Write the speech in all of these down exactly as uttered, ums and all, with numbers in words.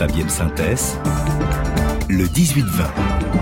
Fabienne Synthès, le dix-huit vingt.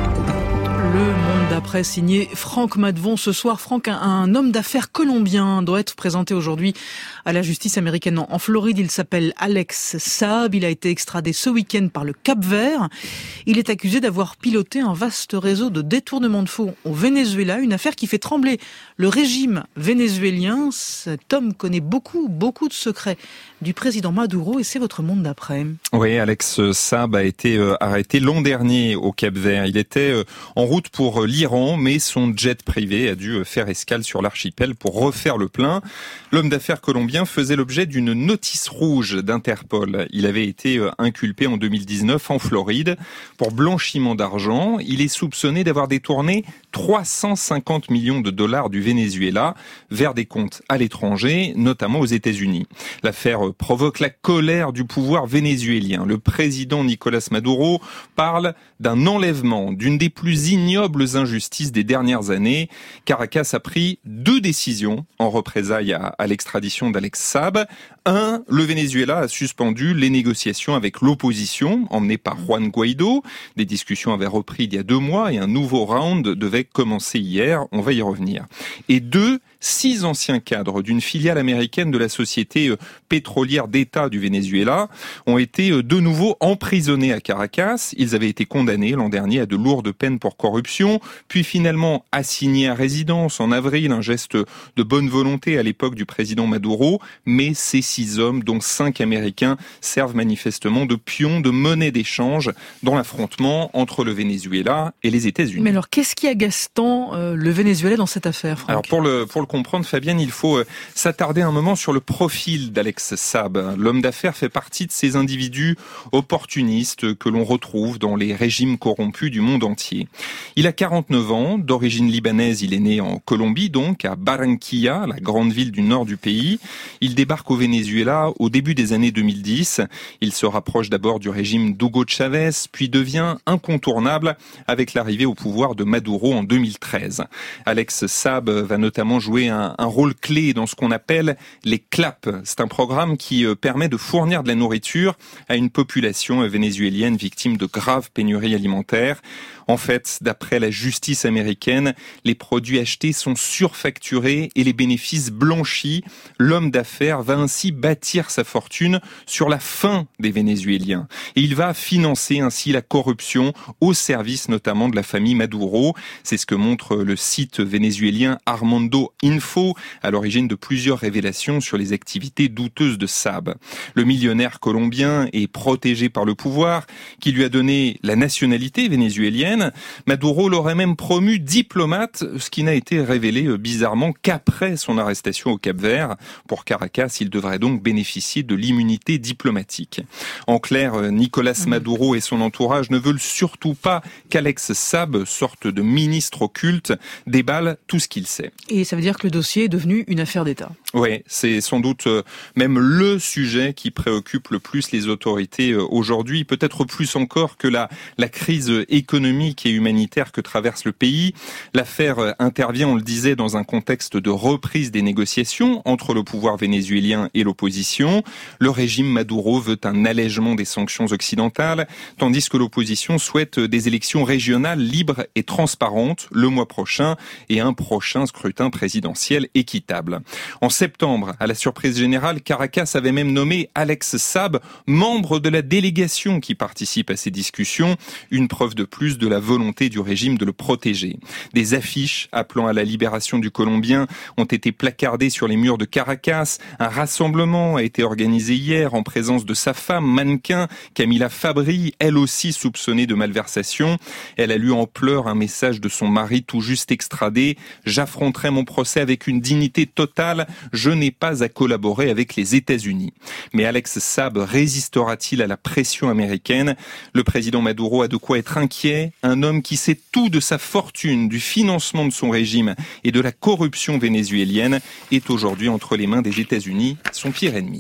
Le Monde d'après signé Franck Madvon. Ce soir, Franck, un, un homme d'affaires colombien doit être présenté aujourd'hui à la justice américaine en Floride. Il s'appelle Alex Saab. Il a été extradé ce week-end par le Cap-Vert. Il est accusé d'avoir piloté un vaste réseau de détournement de fonds au Venezuela, une affaire qui fait trembler le régime vénézuélien. Cet homme connaît beaucoup, beaucoup de secrets du président Maduro et c'est votre Monde d'après. Oui, Alex Saab a été euh, arrêté l'an dernier au Cap-Vert. Il était euh, en route pour l'Iran, mais son jet privé a dû faire escale sur l'archipel pour refaire le plein. L'homme d'affaires colombien faisait l'objet d'une notice rouge d'Interpol. Il avait été inculpé en deux mille dix-neuf en Floride pour blanchiment d'argent. Il est soupçonné d'avoir détourné trois cent cinquante millions de dollars du Venezuela vers des comptes à l'étranger, notamment aux États-Unis. L'affaire provoque la colère du pouvoir vénézuélien. Le président Nicolás Maduro parle d'un enlèvement, d'une des plus ignobles injustices des dernières années. Caracas a pris deux décisions en représailles à, à l'extradition d'Alex Saab. Un, le Venezuela a suspendu les négociations avec l'opposition, emmenée par Juan Guaido. Des discussions avaient repris il y a deux mois et un nouveau round devait commencer hier. On va y revenir. Et deux, six anciens cadres d'une filiale américaine de la société pétrolière d'État du Venezuela ont été de nouveau emprisonnés à Caracas. Ils avaient été condamnés l'an dernier à de lourdes peines pour corruption, puis finalement assignés à résidence en avril, un geste de bonne volonté à l'époque du président Maduro. Mais ces six hommes, dont cinq Américains, servent manifestement de pions de monnaie d'échange dans l'affrontement entre le Venezuela et les États-Unis. Mais alors, qu'est-ce qui agace tant euh, le Venezuela dans cette affaire, Franck ? Alors pour le pour le comprendre, Fabienne, il faut s'attarder un moment sur le profil d'Alex Saab. L'homme d'affaires fait partie de ces individus opportunistes que l'on retrouve dans les régimes corrompus du monde entier. Il a quarante-neuf ans, d'origine libanaise, il est né en Colombie, donc à Barranquilla, la grande ville du nord du pays. Il débarque au Venezuela au début des années deux mille dix. Il se rapproche d'abord du régime d'Hugo Chavez, puis devient incontournable avec l'arrivée au pouvoir de Maduro en deux mille treize. Alex Saab va notamment jouer un, un rôle clé dans ce qu'on appelle les CLAP. C'est un programme qui permet de fournir de la nourriture à une population vénézuélienne victime de graves pénuries alimentaires. En fait, d'après la justice américaine, les produits achetés sont surfacturés et les bénéfices blanchis. L'homme d'affaires va ainsi bâtir sa fortune sur la faim des Vénézuéliens. Et il va financer ainsi la corruption au service notamment de la famille Maduro. C'est ce que montre le site vénézuélien Armando Info, à l'origine de plusieurs révélations sur les activités douteuses de Saab. Le millionnaire colombien est protégé par le pouvoir, qui lui a donné la nationalité vénézuélienne. Maduro l'aurait même promu diplomate, ce qui n'a été révélé bizarrement qu'après son arrestation au Cap-Vert. Pour Caracas, il devrait donc bénéficier de l'immunité diplomatique. En clair, Nicolás Maduro et son entourage ne veulent surtout pas qu'Alex Saab, sorte de ministre occulte, déballe tout ce qu'il sait. Et ça veut dire que le dossier est devenu une affaire d'État. Oui, c'est sans doute même le sujet qui préoccupe le plus les autorités aujourd'hui, peut-être plus encore que la, la crise économique et humanitaire que traverse le pays. L'affaire intervient, on le disait, dans un contexte de reprise des négociations entre le pouvoir vénézuélien et l'opposition. Le régime Maduro veut un allègement des sanctions occidentales, tandis que l'opposition souhaite des élections régionales libres et transparentes le mois prochain et un prochain scrutin présidentiel équitable. En septembre, à la surprise générale, Caracas avait même nommé Alex Saab membre de la délégation qui participe à ces discussions, une preuve de plus de la volonté du régime de le protéger. Des affiches appelant à la libération du Colombien ont été placardées sur les murs de Caracas. Un rassemblement a été organisé hier en présence de sa femme, mannequin, Camila Fabri, elle aussi soupçonnée de malversation. Elle a lu en pleurs un message de son mari tout juste extradé. « J'affronterai mon procès avec une dignité totale. Je n'ai pas à collaborer avec les États-Unis. » Mais Alex Saab résistera-t-il à la pression américaine ? Le président Maduro a de quoi être inquiet. Un homme qui sait tout de sa fortune, du financement de son régime et de la corruption vénézuélienne est aujourd'hui entre les mains des États-Unis, son pire ennemi.